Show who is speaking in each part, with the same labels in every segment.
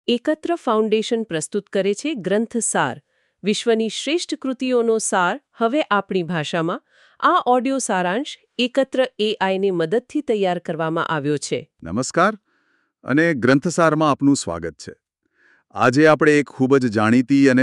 Speaker 1: એકત્ર ફાઉન્ડેશન પ્રસ્તુત કરે છે ગ્રંથસાર, વિશ્વની શ્રેષ્ઠ કૃતિઓનો સાર હવે આપણી ભાષામાં. આ ઓડિયો સારાંશ એકત્ર એઆઈની મદદથી તૈયાર કરવામાં આવ્યો છે.
Speaker 2: નમસ્કાર અને ગ્રંથસારમાં આપનું સ્વાગત છે. આજે આપણે એક ખૂબ જ જાણીતી અને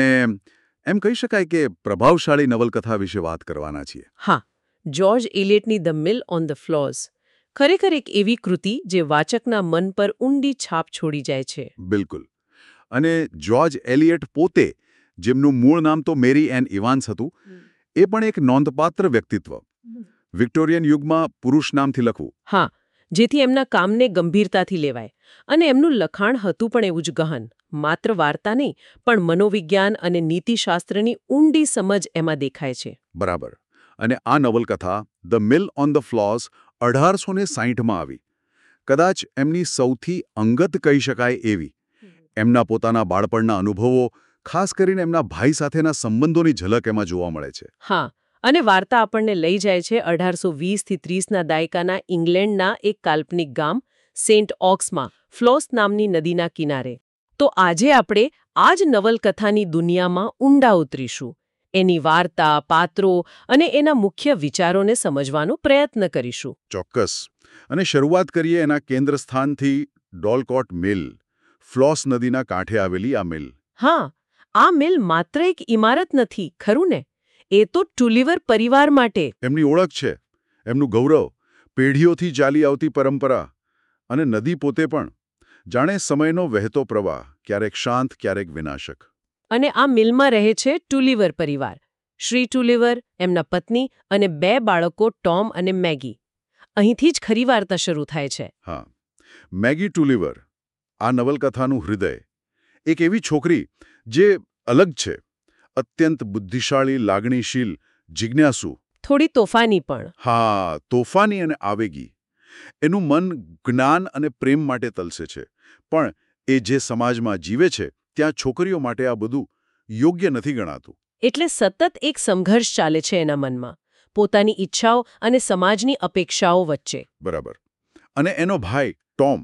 Speaker 2: એમ કહી શકાય કે પ્રભાવશાળી નવલકથા વિશે વાત કરવાના છીએ.
Speaker 1: હા, જ્યોર્જ ઇલિયટની the mill on the floss. ખરેખર એક એવી કૃતિ જે વાચકના મન પર ઊંડી છાપ છોડી જાય છે.
Speaker 2: બિલકુલ. અને જ્યોર્જ એલિયટ પોતે, જેમનું મૂળ નામ તો મેરી એન ઇવાન્સ હતું, એ પણ એક નોંધપાત્ર વ્યક્તિત્વ. વિક્ટોરિયન યુગમાં પુરુષ નામથી લખવું.
Speaker 1: હા, જેથી એમના કામને ગંભીરતાથી લેવાય. અને એમનું લખાણ હતું પણ એવું જ ગહન. માત્ર વાર્તા નહીં, પણ મનોવિજ્ઞાન અને નીતિશાસ્ત્રની ઊંડી સમજ એમાં દેખાય છે.
Speaker 2: બરાબર. અને આ નવલકથા the mill on the floss 1860માં આવી. કદાચ એમની સૌથી અંગત કહી શકાય એવી. એમના પોતાના બાળપણના અનુભવો, ખાસ કરીને એમના ભાઈ સાથેના સંબંધોની ઝલક એમાં જોવા મળે છે.
Speaker 1: હા, અને વાર્તા આપણને લઈ જાય છે 1820થી 30ના દાયકાના ઇંગ્લેન્ડના એક કાલ્પનિક ગામ સેન્ટ ઓક્સમાં, ફ્લોસ નામની નદીના કિનારે. તો આજે આપણે આ જ નવલકથાની દુનિયામાં ઊંડા ઉતરીશું. એની વાર્તા, પાત્રો અને એના મુખ્ય વિચારોને સમજવાનો પ્રયત્ન કરીશું.
Speaker 2: ચોક્કસ. અને શરૂઆત કરીએ એના કેન્દ્રસ્થાનથી, ડોલકોટ મિલ, ફ્લોસ નદીના કાંઠે આવેલી આ મિલ.
Speaker 1: હા, આ મિલ માત્ર એક ઇમારત નથી, ખરું ને? એ તો ટુલીવર પરિવાર માટે
Speaker 2: એમની ઓળખ છે, એમનું ગૌરવ, પેઢીઓથી ચાલી આવતી પરંપરા. અને નદી પોતે પણ જાણે સમયનો વહેતો પ્રવાહ, ક્યારેક શાંત, ક્યારેક વિનાશક.
Speaker 1: અને આ મિલમાં રહે છે ટુલીવર પરિવાર. શ્રી ટુલીવર, એમના પત્ની અને 2 બાળકો ટોમ અને મેગી. અહીંથી જ ખરી વાર્તા શરૂ થાય છે.
Speaker 2: હા, મેગી ટુલીવર, આ નવલકથાનું હૃદય. એક એવી છોકરી જે અલગ છે, અત્યંત બુદ્ધિશાળી, લાગણીશીલ, જિજ્ઞાસુ.
Speaker 1: થોડી તોફાની પણ.
Speaker 2: હા, તોફાની અને આવેગી. એનું મન જ્ઞાન અને પ્રેમ માટે તલસે છે. પણ એ જે સમાજમાં જીવે છે, ત્યાં છોકરીઓ માટે આ બધું યોગ્ય નથી ગણાતું.
Speaker 1: એટલે સતત એક સંઘર્ષ ચાલે છે એના મનમાં, પોતાની ઈચ્છાઓ અને સમાજની અપેક્ષાઓ વચ્ચે.
Speaker 2: બરાબર. અને એનો ભાઈ ટોમ,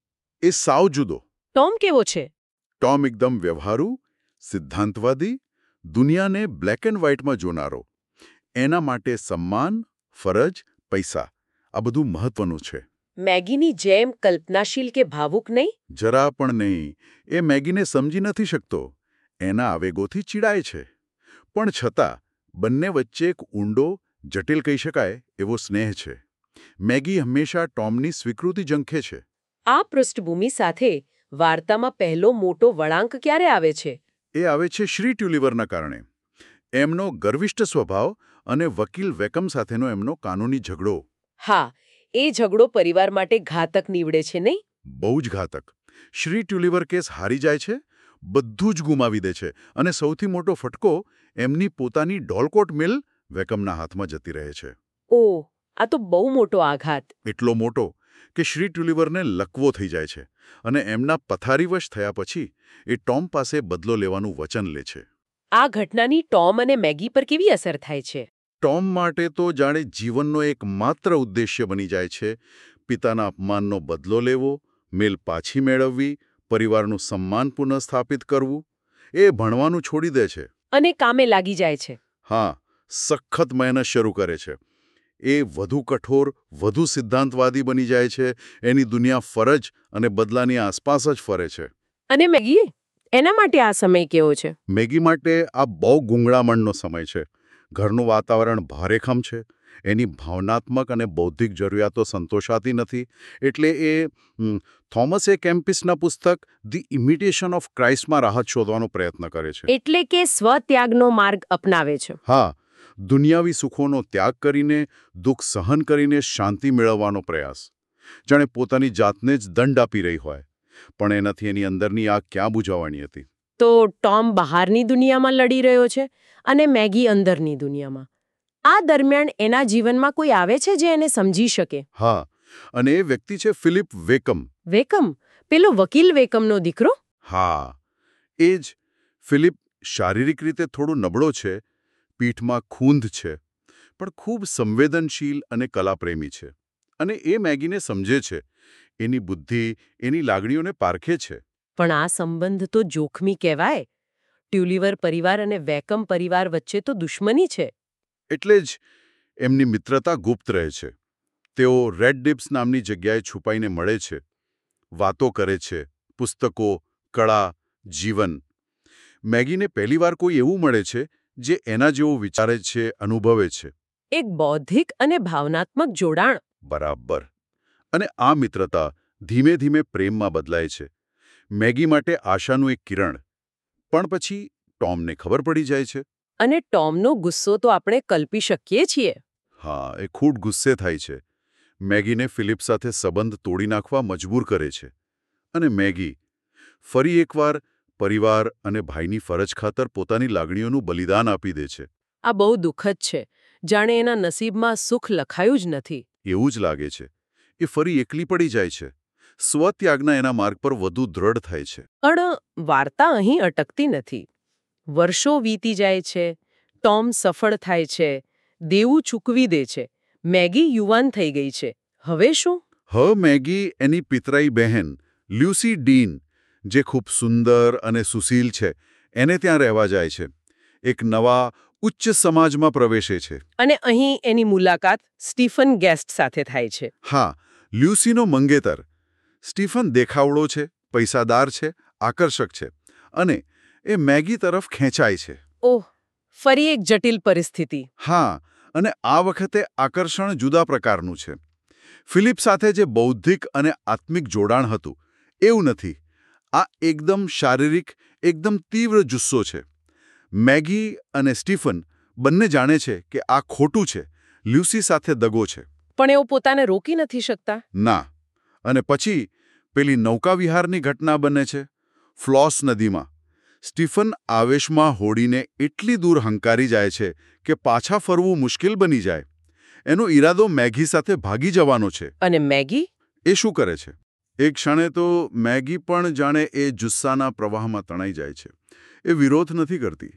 Speaker 2: એ સાવ જુદો.
Speaker 1: ટોમ કેવો છે?
Speaker 2: ટોમ એકદમ વ્યવહારુ, સિદ્ધાંતવાદી, દુનિયાને બ્લેક એન્ડ વ્હાઇટમાં જોનારો. એના માટે સન્માન, ફરજ, પૈસા, આ બધું મહત્વનું છે.
Speaker 1: મેગીની જેમ કલ્પનાશીલ કે ભાવુક નહીં?
Speaker 2: જરા પણ નહીં. એ મેગીને સમજી નથી શકતો. એના આવેગોથી ચીડાય છે. પણ છતાં બંને વચ્ચે એક ઊંડો, જટિલ કહી શકાય એવો સ્નેહ છે. મેગી હંમેશા ટોમની સ્વીકૃતિ ઝંખે છે.
Speaker 1: આ પૃષ્ઠભૂમિ સાથે વાર્તામાં પહેલો મોટો વળાંક ક્યારે આવે છે?
Speaker 2: એ આવે છે શ્રી ટ્યુલિવરના કારણે. એમનો ગર્વિષ્ઠ સ્વભાવ અને વકીલ વેકમ સાથેનો એમનો કાનૂની ઝઘડો.
Speaker 1: હા, એ ઝઘડો પરિવાર માટે ઘાતક નીવડે છે, નહીં?
Speaker 2: બહુ જ ઘાતક. શ્રી ટ્યુલિવર કેસ હારી જાય છે, બધું જ ગુમાવી દે છે, અને સૌથી મોટો ફટકો એમની પોતાની ડોલકોટ મિલ વેકમના હાથમાં જતી રહે છે.
Speaker 1: ઓહ, આ તો બહુ મોટો આઘાત.
Speaker 2: એટલો મોટો કે શ્રી ટ્યુલિવરને લકવો થઈ જાય છે, અને એમના પથારીવશ થયા પછી એ ટોમ પાસે બદલો લેવાનું વચન લે છે.
Speaker 1: આ ઘટનાની ટોમ અને મેગી પર કેવી અસર થાય છે?
Speaker 2: ટોમ માટે તો જાણે જીવનનો એકમાત્ર ઉદ્દેશ્ય બની જાય છે. પિતાના અપમાનનો બદલો લેવો, મિલ પાછી મેળવવી, પરિવારનું સન્માન પુનઃસ્થાપિત કરવું. એ ભણવાનું છોડી દે છે.
Speaker 1: અને કામે લાગી જાય છે.
Speaker 2: હા, સખત મહેનત શરૂ કરે છે. એ વધુ કઠોર, વધુ સિદ્ધાંતવાદી બની જાય છે. એની દુનિયા ફરજ અને બદલાની આસપાસ જ ફરે છે.
Speaker 1: અને મેગી? એના માટે આ સમય કેવો છે?
Speaker 2: મેગી માટે આ બહુ ગૂંગળામણનો સમય છે. ઘરનું વાતાવરણ ભારેખમ છે. એની ભાવનાત્મક અને બૌદ્ધિક જરૂરિયાતો સંતોષાતી નથી. એટલે એ થોમસ એ કેમ્પિસના પુસ્તક ધી ઇમિટેશન ઓફ ક્રાઇસ્ટમાં રાહત શોધવાનો પ્રયત્ન કરે છે.
Speaker 1: એટલે કે સ્વત્યાગનો માર્ગ અપનાવે છે.
Speaker 2: હા, દુનિયાવી સુખોનો ત્યાગ કરીને, દુઃખ સહન કરીને શાંતિ મેળવવાનો પ્રયાસ. જાણે પોતાની જાતને જ દંડ આપી રહી હોય. પણ એનાથી એની અંદરની આગ ક્યાં બુઝાવવાની હતી?
Speaker 1: તો ટોમ બહારની દુનિયામાં લડી રહ્યો છે અને મેગી અંદરની દુનિયામાં. આ દરમિયાન એના જીવનમાં કોઈ આવે છે જે એને સમજી શકે?
Speaker 2: હા, અને એ વ્યક્તિ છે ફિલિપ વેકમ.
Speaker 1: વેકમ? પેલો વકીલ વેકમનો દીકરો?
Speaker 2: હા, એ જ. ફિલિપ શારીરિક રીતે થોડો નબળો છે, પીઠમાં ખૂંધ છે, પણ ખૂબ સંવેદનશીલ અને કલાપ્રેમી છે. અને એ મેગીને સમજે છે, એની બુદ્ધિ, એની લાગણીઓને પારખે છે.
Speaker 1: પણ આ સંબંધ તો જોખમી કહેવાય. ટ્યુલિવર પરિવાર અને વેકમ પરિવાર વચ્ચે તો દુશ્મની છે.
Speaker 2: એટલે જ એમની મિત્રતા ગુપ્ત રહે છે. તેઓ રેડ ડિપ્સ નામની જગ્યાએ છુપાઈને મળે છે, વાતો કરે છે, પુસ્તકો, કળા, જીવન. મેગીને પહેલીવાર કોઈ એવું મળે છે જે એના જેવું વિચારે છે, અનુભવે છે.
Speaker 1: એક બૌદ્ધિક અને ભાવનાત્મક જોડાણ.
Speaker 2: બરાબર. અને આ મિત્રતા ધીમે ધીમે પ્રેમમાં બદલાય છે. મેગી માટે આશાનું એક કિરણ. પણ પછી ટોમને ખબર પડી જાય છે.
Speaker 1: અને ટોમનો ગુસ્સો તો આપણે કલ્પી શકીએ છીએ.
Speaker 2: હા, એ ખૂબ ગુસ્સે થાય છે. મેગીને ફિલિપ સાથે સંબંધ તોડી નાખવા મજબૂર કરે છે. અને મેગી ફરી એકવાર પરિવાર અને ભાઈની ફરજ ખાતર પોતાની લાગણીઓનું બલિદાન આપી દે છે.
Speaker 1: આ બહુ દુઃખદ છે. જાણે એના નસીબમાં સુખ લખાયું જ નથી.
Speaker 2: એવું જ લાગે છે. એ ફરી એકલી પડી જાય છે. સ્વત્યાગના એના માર્ગ પર વધુ દ્રઢ થાય છે.
Speaker 1: પણ વાર્તા અહીં અટકતી નથી. વર્ષો વીતી જાય છે. ટોમ સફળ થાય છે. દેવું ચૂકવી દે છે. મેગી યુવાન થઈ ગઈ છે. હવે શું?
Speaker 2: મેગી એની પિતરાઈ બહેન લ્યુસી ડીન, જે ખૂબ સુંદર અને સુશીલ છે, એને ત્યાં રહેવા જાય છે. એક નવા ઉચ્ચ સમાજમાં પ્રવેશે છે.
Speaker 1: અને અહીં એની મુલાકાત સ્ટીફન ગેસ્ટ સાથે થાય છે.
Speaker 2: હા, લ્યુસીનો મંગેતર. સ્ટીફન દેખાવડો છે, પૈસાદાર છે, આકર્ષક છે, અને એ મેગી તરફ ખેંચાય છે.
Speaker 1: ઓહ, ફરી એક જટિલ પરિસ્થિતિ.
Speaker 2: હા, અને આ વખતે આકર્ષણ જુદા પ્રકારનું છે. ફિલિપ સાથે જે બૌદ્ધિક અને આત્મિક જોડાણ હતું, એવું નથી. આ એકદમ શારીરિક, એકદમ તીવ્ર જુસ્સો છે. મેગી અને સ્ટીફન બંને જાણે છે કે આ ખોટું છે, લ્યુસી સાથે દગો છે.
Speaker 1: પણ એઓ પોતાને રોકી નથી શકતા.
Speaker 2: ના. અને પછી પેલી નૌકાવિહારની ઘટના બને છે, ફ્લોસ નદીમાં. સ્ટીફન આવેશમાં હોડીને એટલી દૂર હંકારી જાય છે કે પાછા ફરવું મુશ્કેલ બની જાય. એનો ઈરાદો મેગી સાથે ભાગી જવાનો છે.
Speaker 1: અને મેગી?
Speaker 2: એ શું કરે છે? એક ક્ષણે તો મેગી પણ જાણે એ જુસ્સાના પ્રવાહમાં તણાઈ જાય છે. એ વિરોધ નથી કરતી.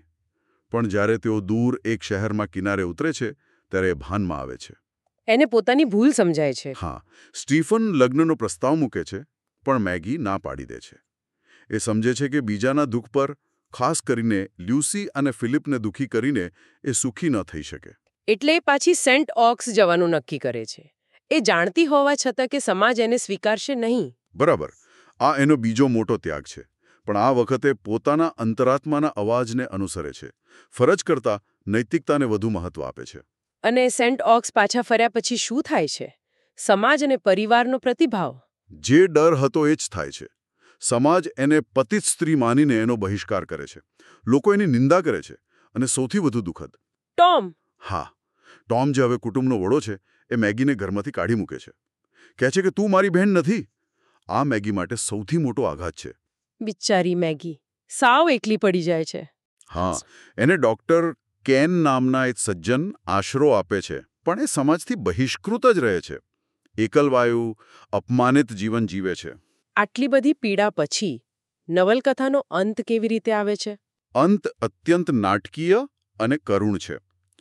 Speaker 2: પણ જ્યારે તેઓ દૂર એક શહેરમાં કિનારે ઉતરે છે, ત્યારે એ ભાનમાં આવે છે.
Speaker 1: એને પોતાની ભૂલ સમજાય છે.
Speaker 2: હા, સ્ટીફન લગ્નનો પ્રસ્તાવ મૂકે છે, પણ મેગી ના પાડી દે છે. એ સમજે છે કે બીજાના દુઃખ પર, ખાસ કરીને લ્યુસી અને ફિલિપને દુઃખી કરીને, એ સુખી ન થઈ શકે.
Speaker 1: એટલે એ પાછી સેન્ટ ઓક્સ જવાનું નક્કી કરે છે. એ જાણતી હોવા છતાં કે સમાજ એને સ્વીકારશે નહીં.
Speaker 2: બરાબર. આ એનો બીજો મોટો ત્યાગ છે. પણ આ વખતે પોતાના અંતરાત્માના અવાજને અનુસરે છે. ફરજ કરતાં નૈતિકતાને વધુ મહત્વ આપે છે.
Speaker 1: અને સેન્ટ ઓક્સ પાછા ફર્યા પછી શું થાય છે? સમાજ અને પરિવારનો પ્રતિભાવ?
Speaker 2: જે ડર હતો એ જ થાય છે. સમાજ એને પતિત સ્ત્રી માનીને એનો બહિષ્કાર કરે છે. લોકો એની નિંદા કરે છે. અને સૌથી વધુ દુઃખદ,
Speaker 1: ટોમ.
Speaker 2: હા, ટોમ જે હવે કુટુંબનો વડો છે, એ મેગીને ઘરમાંથી કાઢી મૂકે છે. કહે છે કે તું મારી બહેન નથી. આ મેગી માટે સૌથી મોટો આઘાત છે.
Speaker 1: બિચારી મેગી સાવ એકલી પડી જાય છે.
Speaker 2: હા, એને ડૉક્ટર કેન નામના એક સજ્જન આશરો આપે છે, પણ એ સમાજથી બહિષ્કૃત જ રહે છે. એકલવાયુ, અપમાનિત જીવન જીવે છે.
Speaker 1: આટલી બધી પીડા પછી નવલકથાનો અંત કેવી રીતે આવે છે?
Speaker 2: અંત અત્યંત નાટકીય અને કરુણ છે.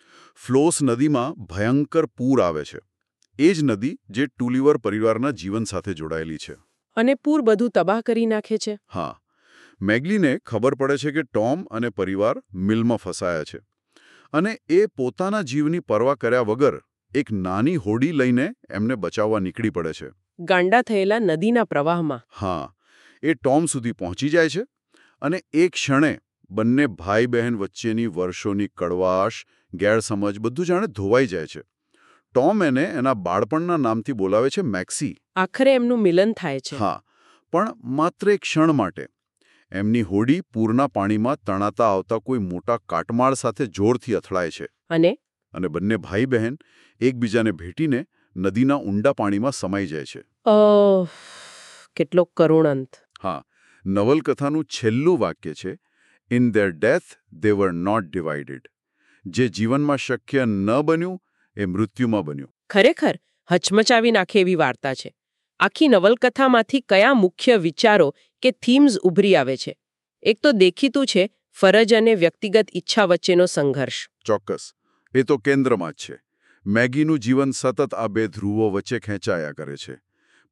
Speaker 2: ફ્લોસ નદીમાં ભયંકર પૂર આવે છે. એ જ નદી જે ટુલિવર પરિવારના જીવન સાથે જોડાયેલી છે.
Speaker 1: અને પૂર બધું તબાહ કરી નાખે છે.
Speaker 2: હા, મેગ્લીને ખબર પડે છે કે ટોમ અને પરિવાર મિલમાં ફસાયા છે. અને એ પોતાના જીવની પરવા કર્યા વગર એક નાની હોડી લઈને એમને બચાવવા નીકળી પડે છે.
Speaker 1: ગાંડા થયેલા નદીના પ્રવાહમાં.
Speaker 2: હા, એ ટોમ સુધી પહોંચી જાય છે. અને એક ક્ષણે બંને ભાઈ બહેન વચ્ચેની વર્ષોની કડવાશ, ગેરસમજ બધું જાણે ધોવાઈ જાય છે. ટોમ એને એના બાળપણના નામથી બોલાવે છે, મેક્સી.
Speaker 1: આખરે એમનું મિલન થાય છે.
Speaker 2: હા, પણ માત્ર એક ક્ષણ માટે. એમની હોડી પૂરના પાણીમાં તણાતા આવતા કોઈ મોટા કાટમાળ સાથે જોરથી અથડાય છે. અને બંને ભાઈ બહેન એકબીજાને ભેટીને નદીના ઊંડા પાણીમાં સમાઈ જાય છે.
Speaker 1: કેટલો કરુણ અંત.
Speaker 2: હા, નવલકથાનું છેલ્લું વાક્ય છે, in their death they were not divided. જે જીવનમાં શક્ય ન બન્યું એ મૃત્યુમાં બન્યું.
Speaker 1: ખરેખર હચમચાવી નાખે એવી વાર્તા છે. આખી નવલકથામાંથી કયા મુખ્ય વિચારો કે થીમ્સ ઉભરી આવે છે? એક તો દેખીતું છે, ફરજ અને વ્યક્તિગત ઈચ્છા વચ્ચેનો સંઘર્ષ.
Speaker 2: ચોક્કસ, એ તો કેન્દ્રમાં જ છે. મેગીનું જીવન સતત આ બે ધ્રુવો વચ્ચે ખેંચાયા કરે છે.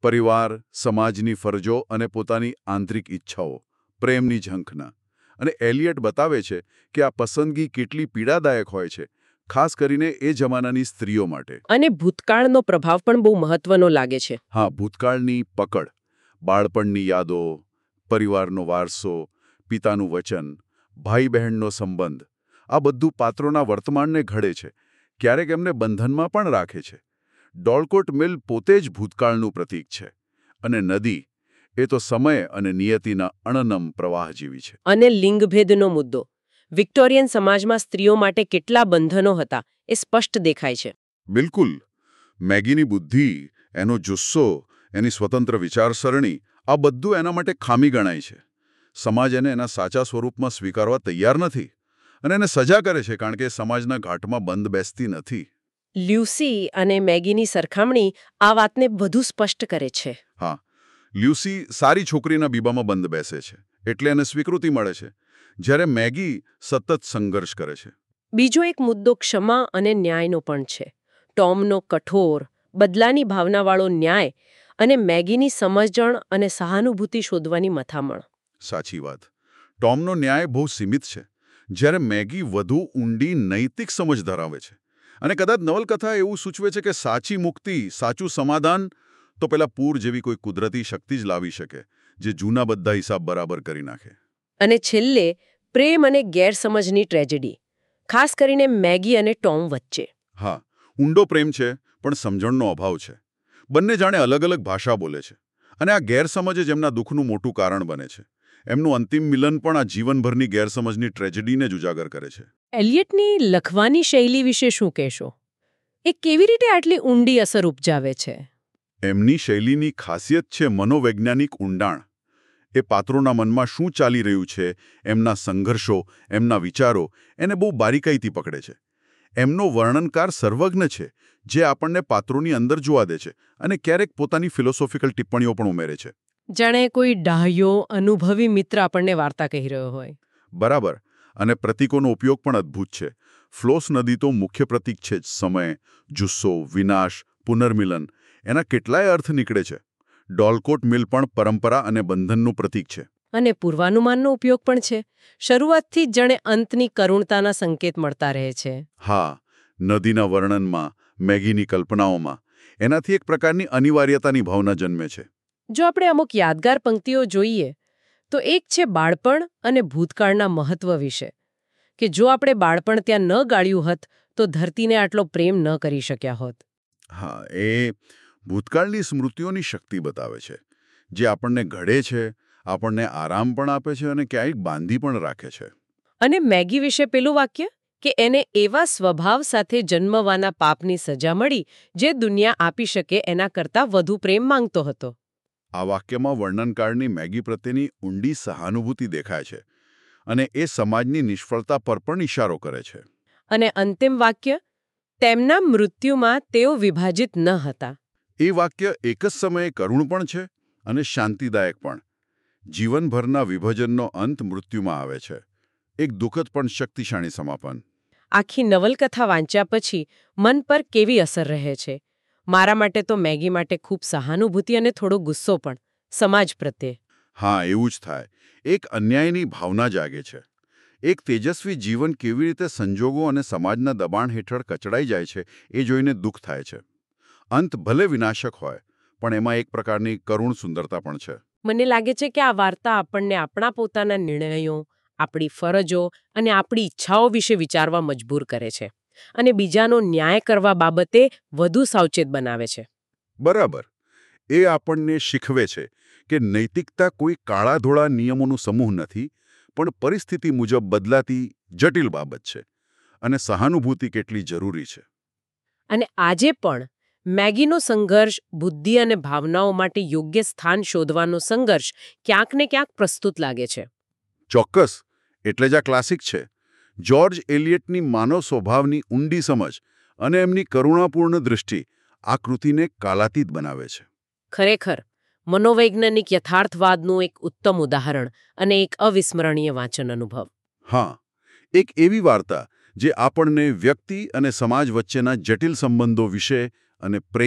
Speaker 2: પરિવાર, સમાજની ફરજો અને પોતાની આંતરિક ઈચ્છાઓ, પ્રેમની ઝંખના. અને એલિયટ બતાવે છે કે આ પસંદગી કેટલી પીડાદાયક હોય છે, ખાસ કરીને એ જમાનાની સ્ત્રીઓ માટે.
Speaker 1: અને ભૂતકાળનો પ્રભાવ પણ બહુ મહત્વનો લાગે છે.
Speaker 2: હા, ભૂતકાળની પકડ, બાળપણની યાદો, પરિવારનો વારસો, પિતાનું વચન, ભાઈ બહેનનો સંબંધ, આ બધું પાત્રોના વર્તમાનને ઘડે છે, ક્યારેક એમને બંધનમાં પણ રાખે છે. ડોલકોટ મિલ પોતે જ ભૂતકાળનું પ્રતીક છે, અને નદી એ તો સમય અને નિયતિના અણનમ પ્રવાહ જેવી છે.
Speaker 1: અને લિંગભેદનો મુદ્દો વિક્ટોરિયન સમાજમાં સ્ત્રીઓ માટે કેટલા બંધનો હતા એ સ્પષ્ટ દેખાય છે.
Speaker 2: બિલકુલ. મેગીની બુદ્ધિ, એનો જુસ્સો, એની સ્વતંત્ર વિચારસરણી, આ બધું એના માટે ખામી ગણાય છે. સમાજ એને એના સાચા સ્વરૂપમાં સ્વીકારવા તૈયાર નથી, અને એને સજા કરે છે કારણ કે સમાજના ઘાટમાં બંધ બેસતી નથી.
Speaker 1: લ્યુસી અને મેગીની સરખામણી આ વાતને વધુ સ્પષ્ટ કરે છે.
Speaker 2: હા, લ્યુસી સારી છોકરીના બીબામાં બંધ બેસે છે, એટલે એને સ્વીકૃતિ મળે છે, જ્યારે મેગી સતત સંઘર્ષ કરે છે.
Speaker 1: બીજો એક મુદ્દો ક્ષમા અને ન્યાયનો પણ છે. ટોમનો કઠોર, બદલાની ભાવનાવાળો ન્યાય અને મેગીની સમજણ અને સહાનુભૂતિ શોધવાની મથામણ.
Speaker 2: સાચી વાત. ટોમનો ન્યાય બહુ સીમિત છે, જ્યારે મેગી વધુ ઊંડી નૈતિક સમજ ધરાવે છે. અને કદાચ નવલકથા એવું સૂચવે છે કે સાચી મુક્તિ, સાચું સમાધાન તો પેલા પૂર જેવી કોઈ કુદરતી શક્તિ જ લાવી શકે, જે જૂના બધા હિસાબ બરાબર કરી નાખે.
Speaker 1: અને છેલ્લે પ્રેમ અને ગેરસમજની ટ્રેજેડી, ખાસ કરીને મેગી અને ટોમ વચ્ચે.
Speaker 2: હા, ઊંડો પ્રેમ છે, પણ સમજણનો અભાવ છે. બંને જાણે અલગ અલગ ભાષા બોલે છે, અને આ ગેરસમજ જ એમના દુઃખનું મોટું કારણ બને છે. એમનું અંતિમ મિલન પણ આ જીવનભરની ગેરસમજની ટ્રેજેડીને જ ઉજાગર કરે છે.
Speaker 1: એલિયટની લખવાની શૈલી વિશે શું કહેશો? એ કેવી રીતે આટલી ઊંડી અસર ઉપજાવે છે?
Speaker 2: એમની શૈલીની ખાસિયત છે મનોવૈજ્ઞાનિક ઊંડાણ. એ પાત્રોના મનમાં શું ચાલી રહ્યું છે, એમના સંઘર્ષો, એમના વિચારો, એને બહુ બારીકાઈથી પકડે છે. એમનો વર્ણનકાર સર્વજ્ઞ છે, જે આપણને પાત્રોની અંદર જોવા દે છે, અને ક્યારેક પોતાની ફિલોસોફિકલ ટિપ્પણીઓ પણ ઉમેરે છે.
Speaker 1: જાણે કોઈ ડાહ્યો, અનુભવી મિત્ર આપણને વાર્તા કહી રહ્યો હોય.
Speaker 2: બરાબર. અને પ્રતીકોનો ઉપયોગ પણ અદ્ભુત છે. ફ્લોસ નદી તો મુખ્ય પ્રતીક છે જ. સમય, જુસ્સો, વિનાશ, પુનર્મિલન, એના કેટલાય અર્થ નીકળે છે. ડોલકોટ મિલ પણ પરંપરા અને બંધનનું પ્રતીક છે.
Speaker 1: અને પૂર્વાનુમાનનો ઉપયોગ પણ છે. શરૂઆતથી જ જાણે અંતની કરુણતાના સંકેત મળતા રહે છે.
Speaker 2: હા, નદીના વર્ણનમાં, મેગીની કલ્પનાઓમાં, એનાથી એક પ્રકારની અનિવાર્યતાની ભાવના જન્મે છે.
Speaker 1: જો આપણે અમુક યાદગાર પંક્તિઓ જોઈએ, તો એક છે બાળપણ અને ભૂતકાળના મહત્વ વિશે, કે જો આપણે બાળપણ ત્યાં ન ગાળ્યું હોત તો ધરતીને આટલો પ્રેમ ન કરી શક્યા હોત.
Speaker 2: હા, એ ભૂતકાળની સ્મૃતિઓની શક્તિ બતાવે છે, જે આપણને ઘડે છે, આપણને આરામ પણ આપે છે અને ક્યાંક બાંધી પણ રાખે છે.
Speaker 1: અને મેગી વિશે પેલું વાક્ય, કે એને એવા સ્વભાવ સાથે જન્મવાના પાપની સજા મળી જે દુનિયા આપી શકે એના કરતાં વધુ પ્રેમ માંગતો હતો.
Speaker 2: આ વાક્યમાં વર્ણનકારની મેગી પ્રત્યેની ઊંડી સહાનુભૂતિ દેખાય છે, અને એ સમાજની નિષ્ફળતા પર પણ ઇશારો કરે છે.
Speaker 1: અને અંતિમ વાક્ય, તેમના મૃત્યુમાં તેઓ વિભાજિત ન હતા.
Speaker 2: એ વાક્ય એક જ સમયે કરુણ પણ છે અને શાંતિદાયક પણ. જીવનભરના વિભાજનનો અંત મૃત્યુમાં આવે છે. એક દુઃખદ પણ શક્તિશાળી સમાપન.
Speaker 1: આખી નવલકથા વાંચ્યા પછી મન પર કેવી અસર રહે છે? મારા માટે તો મેગી માટે ખૂબ સહાનુભૂતિ અને થોડો ગુસ્સો પણ, સમાજ પ્રત્યે.
Speaker 2: હા, એવું જ થાય. એક અન્યાયની ભાવના જાગે છે. એક તેજસ્વી જીવન કેવી રીતે સંજોગો અને સમાજના દબાણ હેઠળ કચડાઈ જાય છે, એ જોઈને દુઃખ થાય છે. અંત ભલે વિનાશક હોય, પણ એમાં એક પ્રકારની કરુણ સુંદરતા પણ છે.
Speaker 1: મને લાગે છે કે આ વાર્તા આપણને આપણા પોતાના નિર્ણયો, આપણી ફરજો અને આપણી ઈચ્છાઓ વિશે વિચારવા મજબૂર કરે છે, અને બીજાનો ન્યાય કરવા બાબતે વધુ સાવચેત બનાવે છે.
Speaker 2: બરાબર. એ આપણને શીખવે છે કે નૈતિકતા કોઈ કાળા-ધોળા નિયમોનું સમૂહ નથી, પણ પરિસ્થિતિ મુજબ બદલાતી જટિલ બાબત છે, અને સહાનુભૂતિ કેટલી જરૂરી છે.
Speaker 1: અને આજે પણ મેગીનો સંઘર્ષ, બુદ્ધિ અને ભાવનાઓ માટે યોગ્ય સ્થાન શોધવાનો સંઘર્ષ ક્યાંક ને ક્યાંક પ્રસ્તુત લાગે છે.
Speaker 2: ચોક્કસ. એટલે જ આ ક્લાસિક છે. જ્યોર્જ એલિયટની માનવ સ્વભાવની ઊંડી સમજ અને એમની કરુણાપૂર્ણ દૃષ્ટિ આ કૃતિને કાલાતીત બનાવે છે.
Speaker 1: ખરેખર, મનોવૈજ્ઞાનિક યથાર્થવાદનું એક ઉત્તમ ઉદાહરણ અને એક અવિસ્મરણીય વાંચન અનુભવ.
Speaker 2: હા, એક એવી વાર્તા જે આપણને વ્યક્તિ અને સમાજ વચ્ચેના જટિલ સંબંધો વિશે અને પ્રેમ,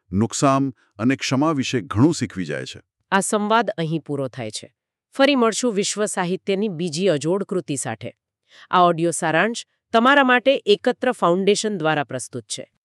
Speaker 2: નુકસાન અને ક્ષમા વિશે ઘણું શીખવી જાય છે.
Speaker 1: આ સંવાદ અહીં પૂરો થાય છે. ફરી મળશું વિશ્વ સાહિત્યની બીજી અજોડ કૃતિ સાથે. આ ઓડિયો સારાંશ તમારા માટે એકત્ર ફાઉન્ડેશન દ્વારા પ્રસ્તુત છે.